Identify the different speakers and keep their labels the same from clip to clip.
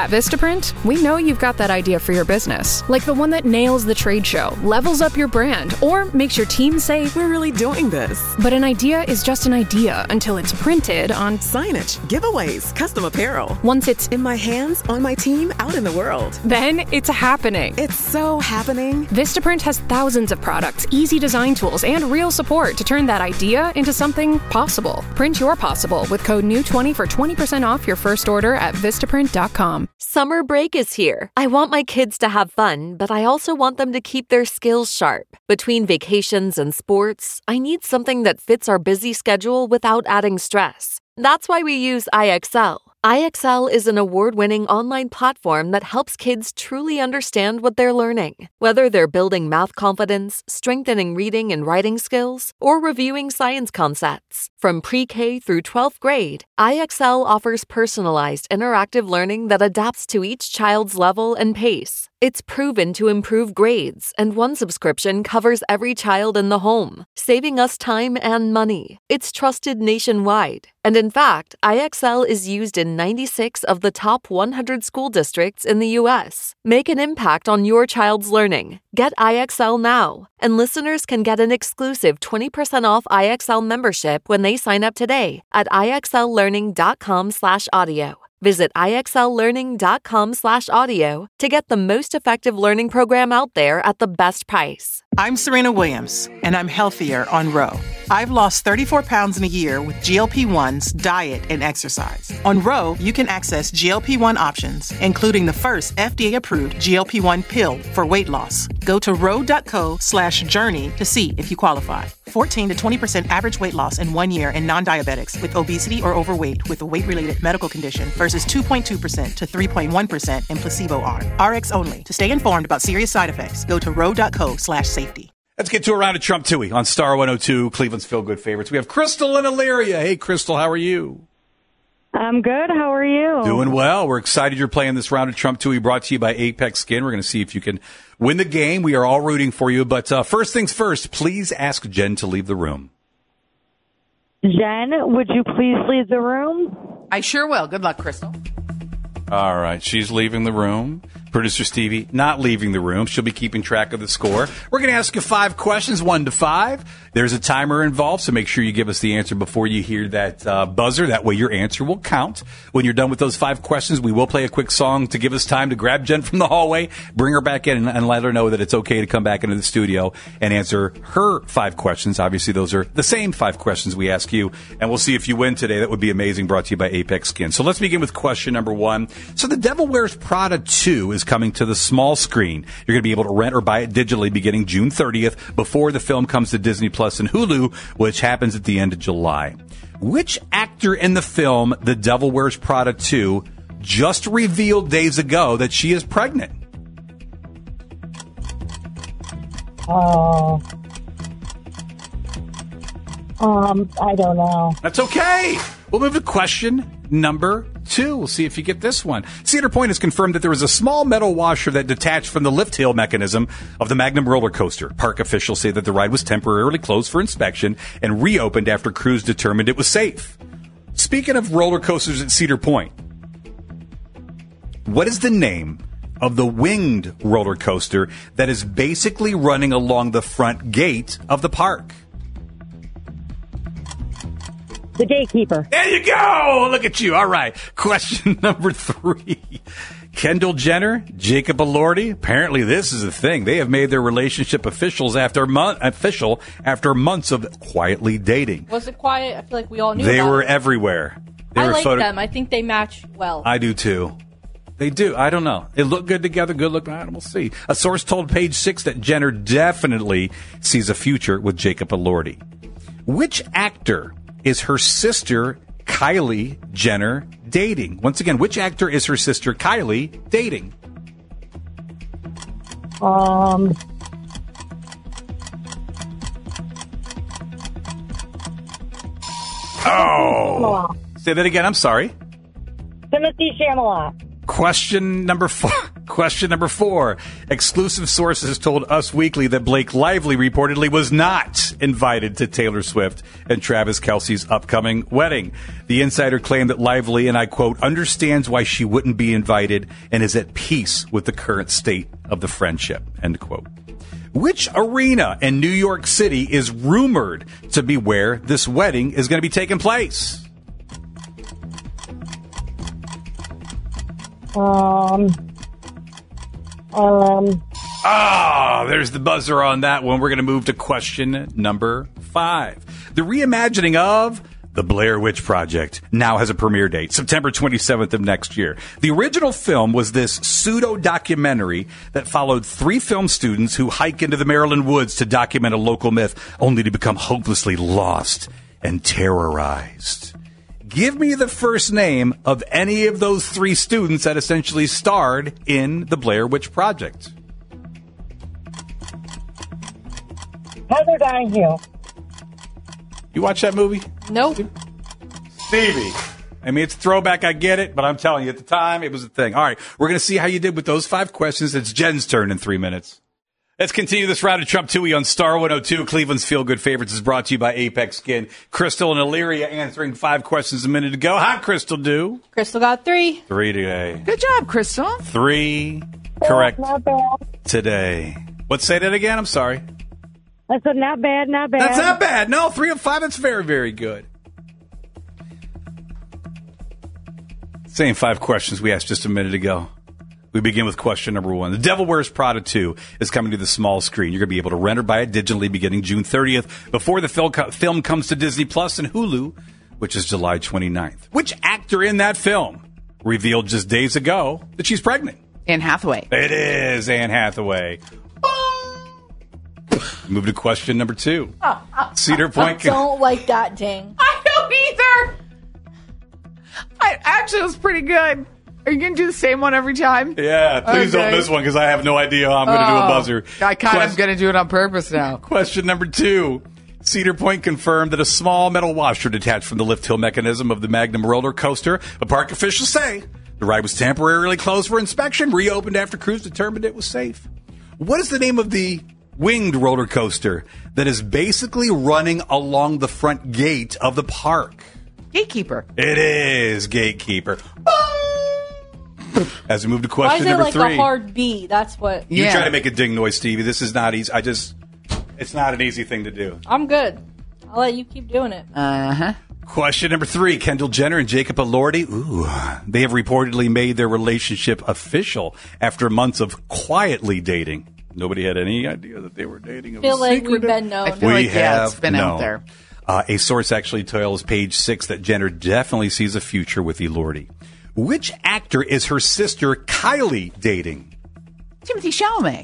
Speaker 1: At Vistaprint, we know you've got that idea for your business, like the one that nails the trade show, levels up your brand, or makes your team say,
Speaker 2: "We're really doing this."
Speaker 1: But an idea is just an idea until it's printed on
Speaker 2: signage, giveaways, custom apparel.
Speaker 1: Once it's
Speaker 2: in my hands, on my team, out in the world.
Speaker 1: Then it's happening.
Speaker 2: It's so happening.
Speaker 1: Vistaprint has thousands of products, easy design tools, and real support to turn that idea into something possible. Print your possible with code NEW20 for 20% off your first order at Vistaprint.com.
Speaker 3: Summer break is here. I want my kids to have fun, but I also want them to keep their skills sharp. Between vacations and sports, I need something that fits our busy schedule without adding stress. That's why we use IXL. IXL is an award-winning online platform that helps kids truly understand what they're learning. Whether they're building math confidence, strengthening reading and writing skills, or reviewing science concepts. From pre-K through 12th grade, IXL offers personalized interactive learning that adapts to each child's level and pace. It's proven to improve grades, and one subscription covers every child in the home, saving us time and money. It's trusted nationwide. And in fact, IXL is used in 96 of the top 100 school districts in the U.S. Make an impact on your child's learning. Get IXL now. And listeners can get an exclusive 20% off IXL membership when they sign up today at IXLlearning.com/audio. Visit IXLlearning.com/audio to get the most effective learning program out there at the best price.
Speaker 4: I'm Serena Williams, and I'm healthier on Ro. I've lost 34 pounds in a year with GLP-1s, diet, and exercise. On Ro, you can access GLP-1 options, including the first FDA-approved GLP-1 pill for weight loss. Go to ro.co/journey to see if you qualify. 14 to 20% average weight loss in 1 year in non-diabetics with obesity or overweight with a weight-related medical condition versus 2.2% to 3.1% in placebo arm. RX only. To stay informed about serious side effects, go to ro.co/safety.
Speaker 5: Let's get to a round of Trump Tooie on Star 102, Cleveland's Feel Good Favorites. We have Crystal and Elyria. Hey, Crystal, how are you?
Speaker 6: I'm good. How are you?
Speaker 5: Doing well. We're excited you're playing this round of Trump Tooie brought to you by Apex Skin. We're going to see if you can win the game. We are all rooting for you. But first things first, please ask Jen to leave the room.
Speaker 6: Jen, would you please leave the room?
Speaker 7: I sure will. Good luck, Crystal.
Speaker 5: All right. She's leaving the room. Producer Stevie not leaving the room. She'll be keeping track of the score. We're going to ask you 5 questions, 1 to 5. There's a timer involved, so make sure you give us the answer before you hear that buzzer. That way your answer will count. When you're done with those 5 questions, we will play a quick song to give us time to grab Jen from the hallway, bring her back in, and let her know that it's okay to come back into the studio and answer her 5 questions. Obviously, those are the same 5 questions we ask you, and we'll see if you win today. That would be amazing, brought to you by Apex Skin. So let's begin with question number 1. So The Devil Wears Prada 2 is coming to the small screen. You're going to be able to rent or buy it digitally beginning June 30th before the film comes to Disney Plus and Hulu, which happens at the end of July. Which actor in the film The Devil Wears Prada 2 just revealed days ago that she is pregnant?
Speaker 6: I don't know.
Speaker 5: That's okay. We'll move to question number 2. We'll see if you get this one. Cedar Point has confirmed that there was a small metal washer that detached from the lift hill mechanism of the Magnum roller coaster. Park officials say that the ride was temporarily closed for inspection and reopened after crews determined it was safe. Speaking of roller coasters at Cedar Point, what is the name of the winged roller coaster that is basically running along the front gate of the park?
Speaker 6: The Gatekeeper.
Speaker 5: There you go. Look at you. All right. Question number 3. Kendall Jenner, Jacob Elordi. Apparently this is a thing. They have made their relationship official after months of quietly dating.
Speaker 8: Was it quiet? I feel like we all knew
Speaker 5: They
Speaker 8: about
Speaker 5: were
Speaker 8: it.
Speaker 5: everywhere.
Speaker 8: I like them. I think they match well.
Speaker 5: I do too. They do. I don't know. They look good together. Good look. We'll see. A source told Page 6 that Jenner definitely sees a future with Jacob Elordi. Which actor is her sister Kylie Jenner dating? Once again, which actor is her sister Kylie dating?
Speaker 6: Chalamet.
Speaker 5: Say that again. I'm sorry.
Speaker 6: Timothy Chalamet.
Speaker 5: Question number four. Exclusive sources told Us Weekly that Blake Lively reportedly was not invited to Taylor Swift and Travis Kelce's upcoming wedding. The insider claimed that Lively, and I quote, understands why she wouldn't be invited and is at peace with the current state of the friendship, end quote. Which arena in New York City is rumored to be where this wedding is going to be taking place? There's the buzzer on that one. We're going to move to question number 5. The reimagining of The Blair Witch Project now has a premiere date, September 27th of next year. The original film was this pseudo-documentary that followed 3 film students who hike into the Maryland woods to document a local myth, only to become hopelessly lost and terrorized. Give me the first name of any of those 3 students that essentially starred in The Blair Witch Project.
Speaker 6: Heather Donahue.
Speaker 5: You watch that movie?
Speaker 8: Nope.
Speaker 5: Stevie. I mean, it's a throwback, I get it, but I'm telling you, at the time, it was a thing. All right, we're going to see how you did with those 5 questions. It's Jen's turn in 3 minutes. Let's continue this round of Trump Tui on Star 102. Cleveland's Feel Good Favorites is brought to you by Apex Skin. Crystal and Illyria answering 5 questions a minute ago. How'd Crystal do?
Speaker 8: Crystal got 3.
Speaker 5: 3 today.
Speaker 7: Good job, Crystal.
Speaker 5: 3 correct
Speaker 6: Not bad.
Speaker 5: today. Let's say that again. I'm sorry.
Speaker 6: I said not bad, not bad.
Speaker 5: That's not bad. No, 3 of 5. That's very, very good. Same 5 questions we asked just a minute ago. We begin with question number 1. The Devil Wears Prada 2 is coming to the small screen. You're going to be able to rent or buy it digitally beginning June 30th before the film comes to Disney Plus and Hulu, which is July 29th. Which actor in that film revealed just days ago that she's pregnant?
Speaker 7: Anne Hathaway.
Speaker 5: It is Anne Hathaway. Move to question number 2. Cedar Point.
Speaker 8: I don't like that ding.
Speaker 7: I don't either. I actually was pretty good. Are you going to do the same one every time?
Speaker 5: Yeah, please don't miss one because I have no idea how I'm going to do a buzzer.
Speaker 7: I kind of going to do it on purpose now.
Speaker 5: Question number 2. Cedar Point confirmed that a small metal washer detached from the lift hill mechanism of the Magnum roller coaster, but park officials say the ride was temporarily closed for inspection, reopened after crews determined it was safe. What is the name of the winged roller coaster that is basically running along the front gate of the park?
Speaker 7: Gatekeeper.
Speaker 5: It is Gatekeeper. As we move to question
Speaker 8: number 3. Why is it like
Speaker 5: 3.
Speaker 8: a hard B? That's what...
Speaker 5: You try to make a ding noise, Stevie. This is not easy. It's not an easy thing to do.
Speaker 8: I'm good. I'll let you keep doing it.
Speaker 7: Uh-huh.
Speaker 5: Question number 3. Kendall Jenner and Jacob Elordi. They have reportedly made their relationship official after months of quietly dating. Nobody had any idea that they were dating.
Speaker 8: I feel like we've been known.
Speaker 7: I feel like, it's been out there.
Speaker 5: A source actually tells Page 6 that Jenner definitely sees a future with Elordi. Which actor is her sister Kylie dating?
Speaker 7: Timothy Chalamet.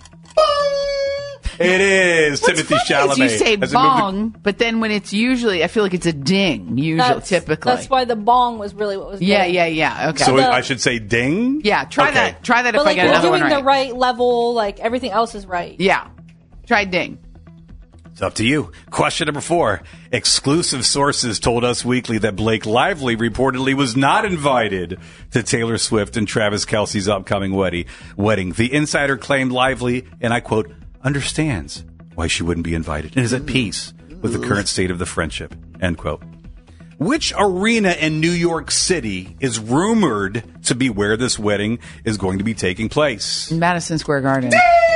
Speaker 5: It is Timothy Chalamet.
Speaker 7: You say bong, but then when it's usually, I feel like it's a ding. Typically.
Speaker 8: That's why the bong was really what was.
Speaker 7: Yeah. Okay.
Speaker 5: So I should say ding.
Speaker 7: Yeah, try that. Try that. But if I get another one right.
Speaker 8: You're doing the right level. Like everything else is right.
Speaker 7: Yeah. Try ding.
Speaker 5: It's up to you. Question number 4. Exclusive sources told Us Weekly that Blake Lively reportedly was not invited to Taylor Swift and Travis Kelce's upcoming wedding. The insider claimed Lively, and I quote, understands why she wouldn't be invited and is at peace with the current state of the friendship, end quote. Which arena in New York City is rumored to be where this wedding is going to be taking place?
Speaker 7: Madison Square Garden.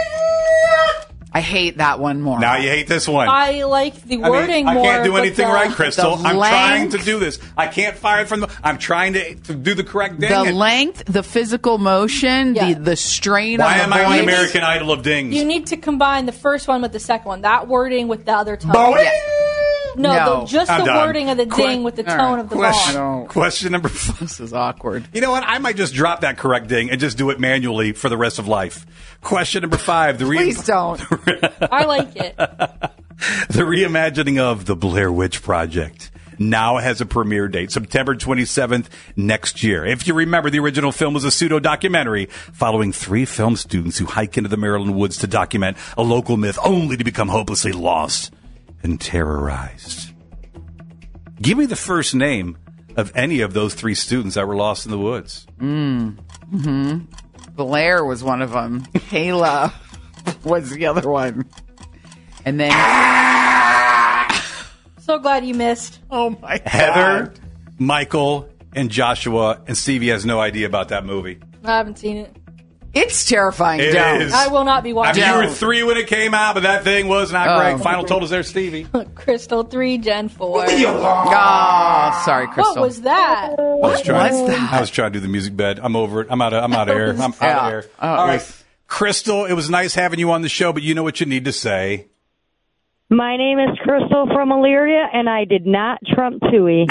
Speaker 7: I hate that one more.
Speaker 5: Now you hate this one.
Speaker 8: I like the wording more.
Speaker 5: I can't do anything right, Crystal. I'm
Speaker 7: length,
Speaker 5: trying to do this. I can't fire it from the... I'm trying to do the correct ding.
Speaker 7: The length, the physical motion, the strain on the voice.
Speaker 5: Why am I the American Idol of dings?
Speaker 8: You need to combine the first one with the second one. That wording with the other tone. No, just the wording of the ding with the tone of the bong.
Speaker 5: Question number 4.
Speaker 7: This is awkward.
Speaker 5: You know what? I might just drop that correct ding and just do it manually for the rest of life. Question number 5.
Speaker 7: Please don't.
Speaker 8: I like it.
Speaker 5: The reimagining of The Blair Witch Project now has a premiere date, September 27th next year. If you remember, the original film was a pseudo-documentary following 3 film students who hike into the Maryland woods to document a local myth only to become hopelessly lost and terrorized. Give me the first name of any of those three students that were lost in the woods.
Speaker 7: Blair was one of them. Kayla was the other one. And then...
Speaker 8: So glad you missed.
Speaker 7: Oh, my God.
Speaker 5: Heather, Michael, and Joshua, and Stevie has no idea about that movie.
Speaker 8: I haven't seen it.
Speaker 7: It's terrifying.
Speaker 5: It
Speaker 7: Don't.
Speaker 5: is.
Speaker 8: I will not be watching.
Speaker 5: You were 3 when it came out, but that thing was not great. Final totals there, Stevie.
Speaker 8: Crystal 3, Gen 4.
Speaker 7: Oh, sorry, Crystal.
Speaker 8: What was that?
Speaker 5: I was trying to do the music bed. I'm over it. I'm out of air. I'm out of air. All right. Crystal, it was nice having you on the show, but you know what you need to say.
Speaker 6: My name is Crystal from Elyria, and I did not trump Tui.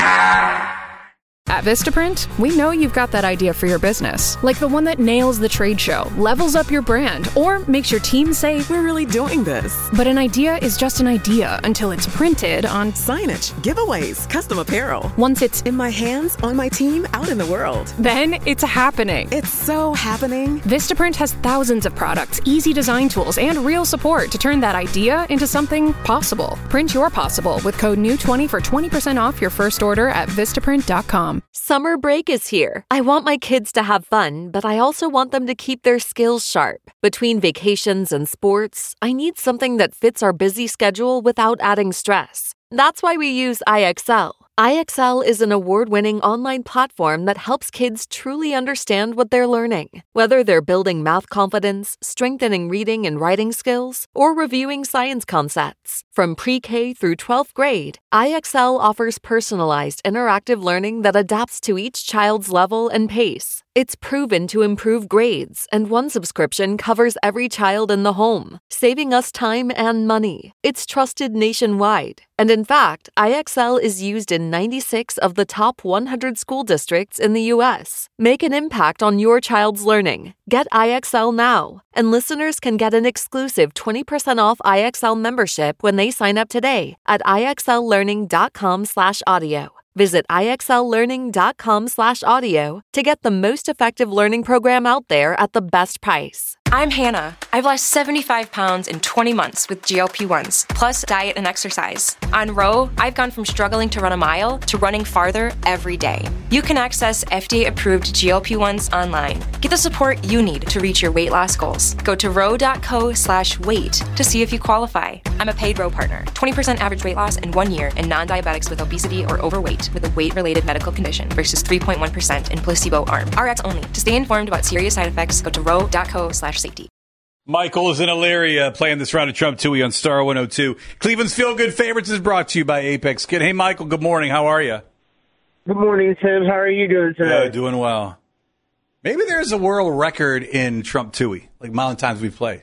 Speaker 1: At Vistaprint, we know you've got that idea for your business, like the one that nails the trade show, levels up your brand, or makes your team say,
Speaker 2: We're really doing this.
Speaker 1: but an idea is just an idea until it's printed on.
Speaker 2: Signage, giveaways, custom apparel.
Speaker 1: Once it's
Speaker 2: In my hands, on my team, out in the world.
Speaker 1: then it's happening.
Speaker 2: It's so happening.
Speaker 1: Vistaprint has thousands of products, easy design tools, and real support to turn that idea into something possible. Print your possible with code NEW20 for 20% off your first order at Vistaprint.com.
Speaker 3: Summer break is here. I want my kids to have fun, but I also want them to keep their skills sharp. Between vacations and sports, I need something that fits our busy schedule without adding stress. That's why we use IXL. IXL is an award-winning online platform that helps kids truly understand what they're learning. Whether they're building math confidence, strengthening reading and writing skills, or reviewing science concepts. From pre-K through 12th grade, IXL offers personalized interactive learning that adapts to each child's level and pace. It's proven to improve grades, and one subscription covers every child in the home, saving us time and money. It's trusted nationwide. And in fact, IXL is used in 96 of the top 100 school districts in the U.S. Make an impact on your child's learning. Get IXL now. And listeners can get an exclusive 20% off IXL membership when they sign up today at IXLlearning.com/audio. Visit IXLlearning.com/audio to get the most effective learning program out there at the best price.
Speaker 9: I'm Hannah. I've lost 75 pounds in 20 months with GLP-1s, plus diet and exercise. On Row, I've gone from struggling to run a mile to running farther every day. You can access FDA-approved GLP-1s online. Get the support you need to reach your weight loss goals. Go to row.co/weight to see if you qualify. I'm a paid Row partner. 20% average weight loss in 1 year in non-diabetics with obesity or overweight with a weight-related medical condition versus 3.1% in placebo arm. RX only. To stay informed about serious side effects, go to row.co/safety.
Speaker 5: Michael is in Elyria playing this round of Trump Tui on Star 102. Cleveland's Feel Good Favorites is brought to you by Apex Kid. Hey, Michael, good morning. How are you?
Speaker 10: Good morning, Tim. How are you doing today?
Speaker 5: Doing well. Maybe there's a world record in Trump Tui, like amount of times we've played.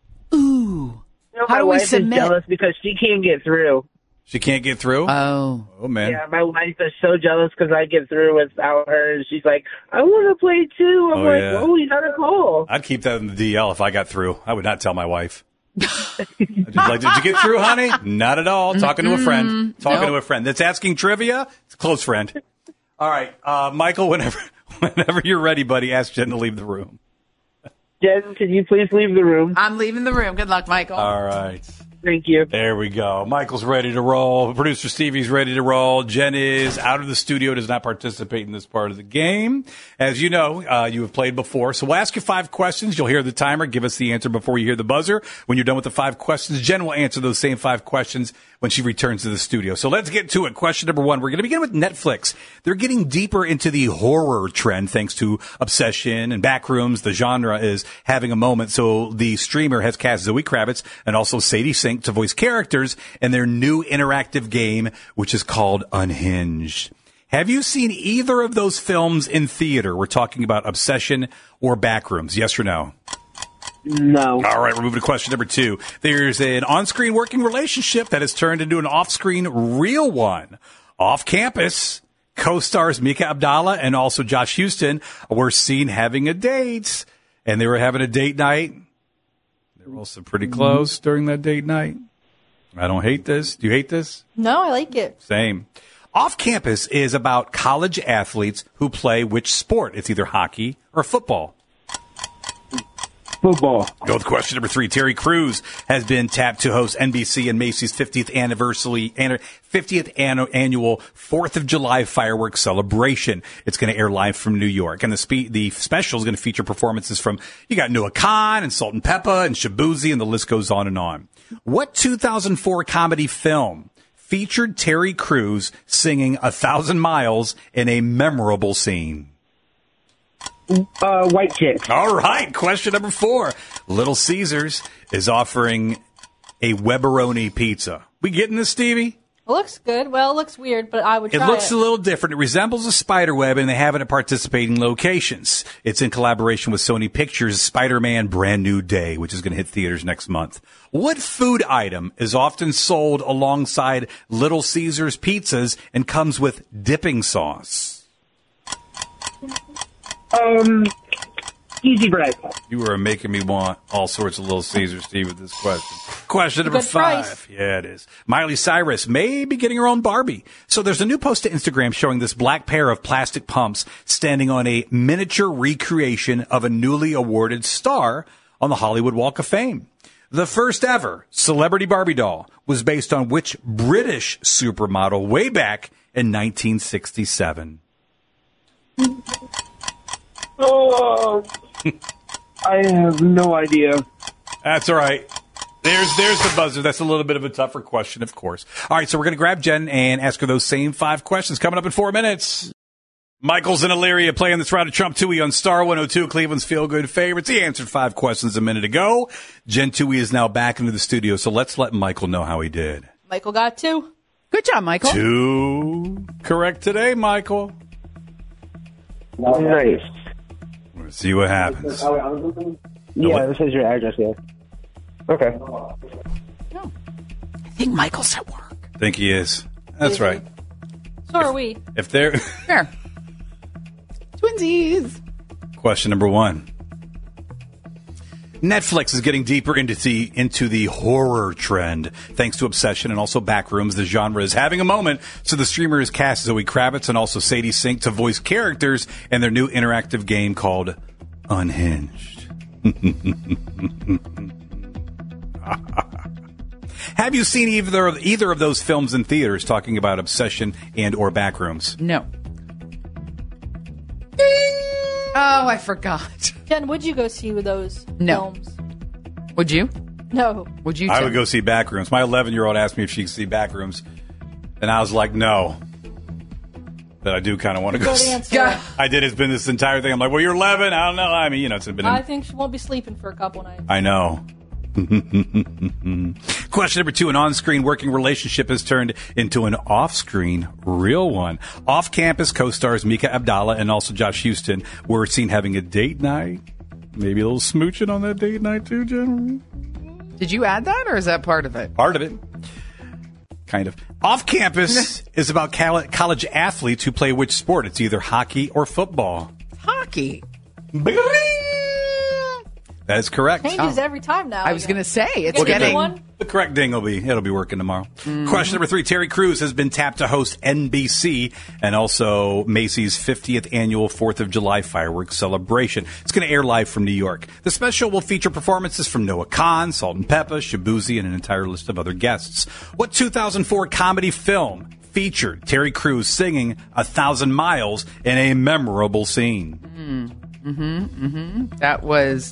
Speaker 7: Ooh.
Speaker 10: You know,
Speaker 7: How
Speaker 10: my
Speaker 7: do we
Speaker 10: wife
Speaker 7: submit?
Speaker 10: is jealous because she can't get through.
Speaker 5: She can't get through?
Speaker 7: Oh,
Speaker 5: man.
Speaker 10: Yeah, my wife is so jealous because I get through without her. And she's like, I want to play too. I'm like,
Speaker 5: yeah.
Speaker 10: oh, you got to call.
Speaker 5: I'd keep that in the DL if I got through. I would not tell my wife. I'd just like, did you get through, honey? Not at all. Talking to a friend. To a friend. That's asking trivia. It's a close friend. All right. Michael, whenever you're ready, buddy, ask Jen to leave the room.
Speaker 10: Jen, could you please leave the room?
Speaker 7: I'm leaving the room. Good luck, Michael.
Speaker 5: All right.
Speaker 10: Thank you.
Speaker 5: There we go. Michael's ready to roll. Producer Stevie's ready to roll. Jen is out of the studio, does not participate in this part of the game. As you know, you have played before. So we'll ask you 5 questions. You'll hear the timer. Give us the answer before you hear the buzzer. When you're done with the 5 questions, Jen will answer those same 5 questions when she returns to the studio. So let's get to it. Question number 1. We're going to begin with Netflix. They're getting deeper into the horror trend thanks to Obsession and Backrooms. The genre is having a moment. So the streamer has cast Zoe Kravitz and also Sadie Sink to voice characters in their new interactive game, which is called Unhinged. Have you seen either of those films in theater? We're talking about Obsession or Backrooms. Yes or no?
Speaker 10: No.
Speaker 5: All right, we're moving to question number 2. There's an on-screen working relationship that has turned into an off-screen real one. Off campus, co-stars Mika Abdallah and also Josh Houston were seen having a date, and they were having a date night. They were also pretty close during that date night. I don't hate this. Do you hate this?
Speaker 8: No, I like it.
Speaker 5: Same. Off Campus is about college athletes who play which sport? It's either hockey or football.
Speaker 10: Football.
Speaker 5: Go with question number 3. Terry Crews has been tapped to host NBC and Macy's 50th annual 4th of July fireworks celebration. It's going to air live from New York. And the special is going to feature performances from, you got Noah Khan and Salt and Peppa and Shabuzi, and the list goes on and on. What 2004 comedy film featured Terry Crews singing 1,000 Miles in a memorable scene?
Speaker 10: White Chicks.
Speaker 5: All right. Question number 4. Little Caesars is offering a Webberoni pizza. We getting this, Stevie?
Speaker 8: It looks good. Well, it looks weird, but I would try it.
Speaker 5: It looks a little different. It resembles a spider web, and they have it at participating locations. It's in collaboration with Sony Pictures' Spider-Man Brand New Day, which is going to hit theaters next month. What food item is often sold alongside Little Caesars pizzas and comes with dipping sauce?
Speaker 10: Easy bread.
Speaker 5: You are making me want all sorts of Little Caesars, Steve, with this question. Question number 5.
Speaker 8: Price.
Speaker 5: Yeah, it is. Miley Cyrus may be getting her own Barbie. So there's a new post to Instagram showing this black pair of plastic pumps standing on a miniature recreation of a newly awarded star on the Hollywood Walk of Fame. The first ever celebrity Barbie doll was based on which British supermodel way back in 1967?
Speaker 10: Oh, I have no idea.
Speaker 5: That's all right. There's the buzzer. That's a little bit of a tougher question, of course. All right, so we're going to grab Jen and ask her those same 5 questions coming up in 4 minutes. Michael's in Elyria playing this round of Trump Tui on Star 102, Cleveland's feel-good favorites. He answered 5 questions a minute ago. Jen Tui is now back into the studio, so let's let Michael know how he did.
Speaker 8: Michael got 2.
Speaker 7: Good job, Michael.
Speaker 5: 2 correct today, Michael.
Speaker 10: Nice.
Speaker 5: Let's see what happens.
Speaker 10: Yeah, this is your address, yeah. Okay.
Speaker 7: I think Michael's at work.
Speaker 5: I think he is. That's right.
Speaker 8: So are we.
Speaker 5: If they're
Speaker 7: There. Twinsies.
Speaker 5: Question number 1. Netflix is getting deeper into the horror trend. Thanks to Obsession and also Backrooms, the genre is having a moment. So the streamer has cast Zoe Kravitz and also Sadie Sink to voice characters in their new interactive game called Unhinged. Have you seen either of those films in theaters, talking about Obsession and or Backrooms?
Speaker 7: No. Oh, I forgot.
Speaker 8: Jen, would you go see those films?
Speaker 7: Would you?
Speaker 8: No.
Speaker 7: Would you?
Speaker 5: I would go see Backrooms. My 11-year-old asked me if she could see Backrooms, and I was like, no. But I do kind of want to go see.
Speaker 8: Yeah.
Speaker 5: I did. It's been this entire thing. I'm like, well, you're 11. I don't know. I mean, it's been.
Speaker 8: I think she won't be sleeping for a couple nights.
Speaker 5: I know. Question number 2. An on-screen working relationship has turned into an off-screen real one. Off-campus co-stars Mika Abdallah and also Josh Houston were seen having a date night. Maybe a little smooching on that date night too, Jen.
Speaker 7: Did you add that, or is that part of it?
Speaker 5: Part of it. Kind of. Off-campus is about college athletes who play which sport? It's either hockey or football.
Speaker 7: Hockey.
Speaker 5: That is correct.
Speaker 8: Changes every time now.
Speaker 7: I was going to say, it's
Speaker 8: getting...
Speaker 5: The correct ding it'll be working tomorrow. Mm-hmm. Question number 3. Terry Crews has been tapped to host NBC and also Macy's 50th annual 4th of July fireworks celebration. It's going to air live from New York. The special will feature performances from Noah Khan, Salt and Peppa, Shabuzi, and an entire list of other guests. What 2004 comedy film featured Terry Crews singing 1,000 Miles in a memorable scene?
Speaker 7: That was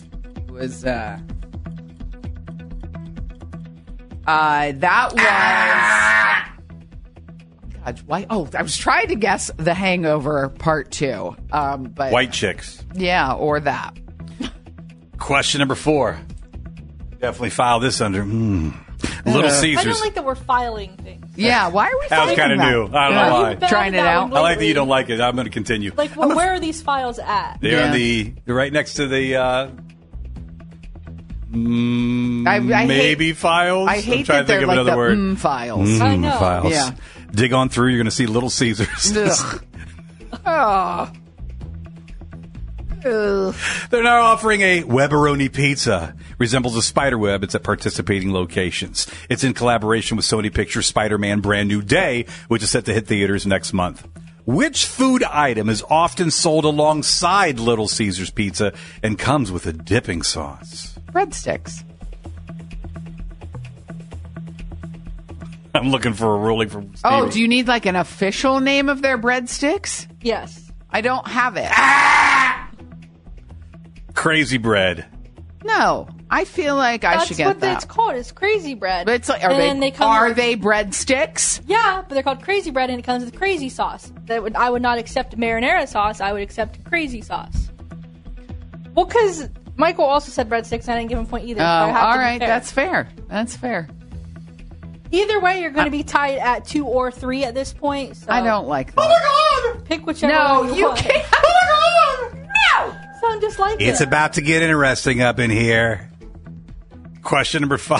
Speaker 7: God, why? Oh, I was trying to guess The Hangover Part 2. But
Speaker 5: White Chicks.
Speaker 7: Yeah, or that.
Speaker 5: Question number 4. Definitely file this under Little Caesars.
Speaker 8: I don't like that we're filing things.
Speaker 7: Yeah, why are we
Speaker 5: That was kind of new. I don't know why.
Speaker 7: Trying it out.
Speaker 5: I like that you don't like it. I'm going to continue.
Speaker 8: Like, where are these files at?
Speaker 5: They're they're right next to the maybe files.
Speaker 7: I hate
Speaker 5: I'm trying
Speaker 7: that
Speaker 5: to think
Speaker 7: they're
Speaker 5: of
Speaker 7: like
Speaker 5: another
Speaker 7: the
Speaker 5: word.
Speaker 8: I
Speaker 7: files.
Speaker 8: know.
Speaker 5: Files.
Speaker 7: Yeah.
Speaker 5: Dig on through. You're going to see Little Caesars.
Speaker 7: Oh.
Speaker 5: They're now offering a Webberoni pizza. Resembles a spider web. It's at participating locations. It's in collaboration with Sony Pictures' Spider-Man Brand New Day, which is set to hit theaters next month. Which food item is often sold alongside Little Caesars pizza and comes with a dipping sauce?
Speaker 7: Breadsticks.
Speaker 5: I'm looking for a ruling from Stevie.
Speaker 7: Oh, do you need like an official name of their breadsticks?
Speaker 8: Yes.
Speaker 7: I don't have it.
Speaker 5: Crazy bread.
Speaker 7: No, I feel like I should get that.
Speaker 8: That's what it's called. It's crazy bread.
Speaker 7: But it's like, are they breadsticks?
Speaker 8: Yeah, but they're called crazy bread, and it comes with crazy sauce. I would not accept marinara sauce. I would accept crazy sauce. Well, because Michael also said breadsticks, and I didn't give him a point either.
Speaker 7: Oh, all right, that's fair. That's fair.
Speaker 8: Either way, you're going to be tied at 2 or 3 at this point. So.
Speaker 7: I don't like that.
Speaker 5: Oh my God!
Speaker 8: Pick whichever one
Speaker 7: you
Speaker 8: want.
Speaker 7: can't. Oh my God! No!
Speaker 8: Sound just like
Speaker 5: It's
Speaker 8: it.
Speaker 5: about to get interesting up in here. Question number 5.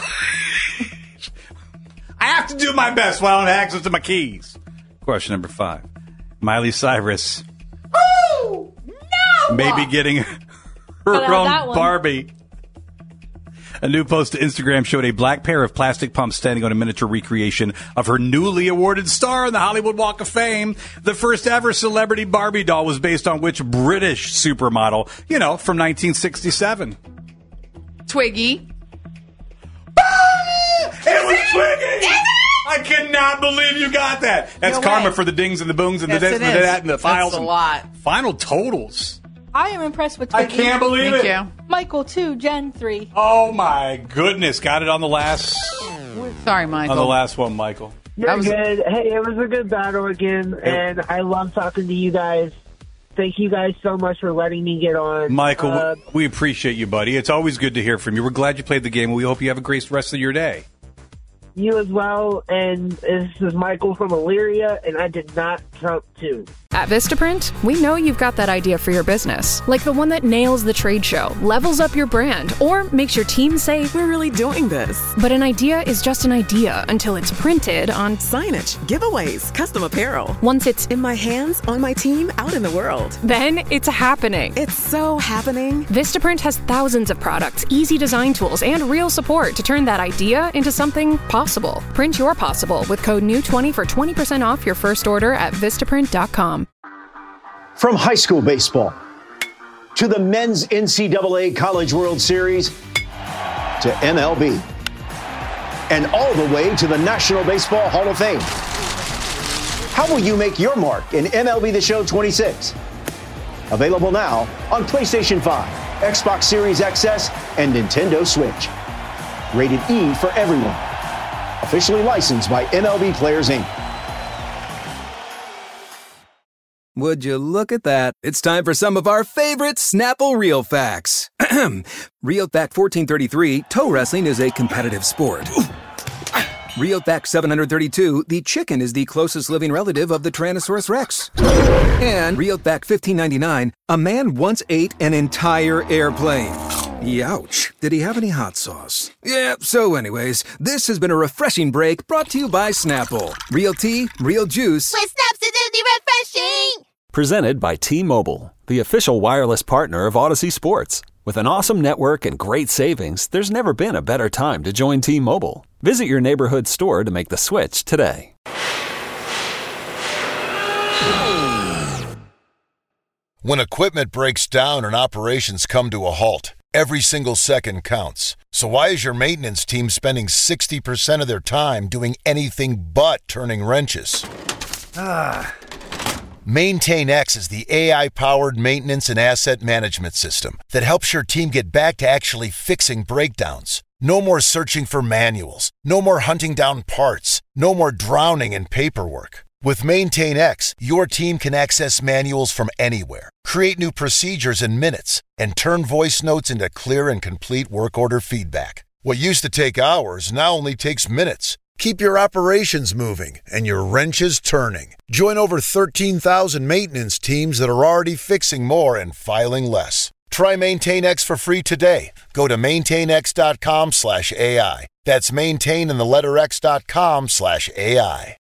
Speaker 5: I have to do my best while I don't have access to my keys. Question number 5. Miley Cyrus.
Speaker 7: Oh! No!
Speaker 5: Maybe getting her own Barbie. A new post to Instagram showed a black pair of plastic pumps standing on a miniature recreation of her newly awarded star on the Hollywood Walk of Fame. The first ever celebrity Barbie doll was based on which British supermodel? You know, from 1967.
Speaker 7: Twiggy.
Speaker 5: It was Twiggy! I cannot believe you got that. That's karma for the dings and the boons and the this and the that and the files.
Speaker 7: That's a lot.
Speaker 5: Final totals.
Speaker 8: I am impressed with Twiggy.
Speaker 5: I can't believe it.
Speaker 7: Thank you.
Speaker 8: Michael 2, Jen 3.
Speaker 5: Oh my goodness. Got it on the last.
Speaker 7: Sorry, Michael.
Speaker 5: On the last one, Michael.
Speaker 10: You're good. Hey, it was a good battle again, and I love talking to you guys. Thank you guys so much for letting me get on.
Speaker 5: Michael, we appreciate you, buddy. It's always good to hear from you. We're glad you played the game, and we hope you have a great rest of your day.
Speaker 10: You as well, and this is Michael from Elyria, and I did not Trump too.
Speaker 1: At Vistaprint, we know you've got that idea for your business, like the one that nails the trade show, levels up your brand, or makes your team say,
Speaker 2: We're really doing this.
Speaker 1: But an idea is just an idea until it's printed on
Speaker 2: Signage, giveaways, custom apparel.
Speaker 1: Once it's
Speaker 2: in my hands, on my team, out in the world.
Speaker 1: Then it's happening.
Speaker 2: It's so happening.
Speaker 1: Vistaprint has thousands of products, easy design tools, and real support to turn that idea into something possible. Print your possible with code NEW20 for 20% off your first order at Vistaprint.com.
Speaker 11: From high school baseball to the men's NCAA College World Series to MLB and all the way to the National Baseball Hall of Fame. How will you make your mark in MLB The Show 26? Available now on PlayStation 5, Xbox Series XS, and Nintendo Switch. Rated E for everyone. Officially licensed by MLB Players, Inc.
Speaker 12: Would you look at that? It's time for some of our favorite Snapple Real Facts. Real Fact 1433, toe wrestling is a competitive sport. Real Fact 732, the chicken is the closest living relative of the Tyrannosaurus Rex. And Real Fact 1599, a man once ate an entire airplane. Youch. Did he have any hot sauce? Yeah, so anyways, this has been a refreshing break brought to you by Snapple. Real tea, real juice.
Speaker 13: With Snaps, it's refreshing!
Speaker 14: Presented by T-Mobile, the official wireless partner of Odyssey Sports. With an awesome network and great savings, there's never been a better time to join T-Mobile. Visit your neighborhood store to make the switch today.
Speaker 15: When equipment breaks down and operations come to a halt, every single second counts. So why is your maintenance team spending 60% of their time doing anything but turning wrenches? MaintainX is the AI-powered maintenance and asset management system that helps your team get back to actually fixing breakdowns. No more searching for manuals. No more hunting down parts. No more drowning in paperwork. With MaintainX, your team can access manuals from anywhere, create new procedures in minutes, and turn voice notes into clear and complete work order feedback. What used to take hours now only takes minutes. Keep your operations moving and your wrenches turning. Join over 13,000 maintenance teams that are already fixing more and filing less. Try MaintainX for free today. Go to maintainx.com/AI. That's maintain and the letter X.com/AI.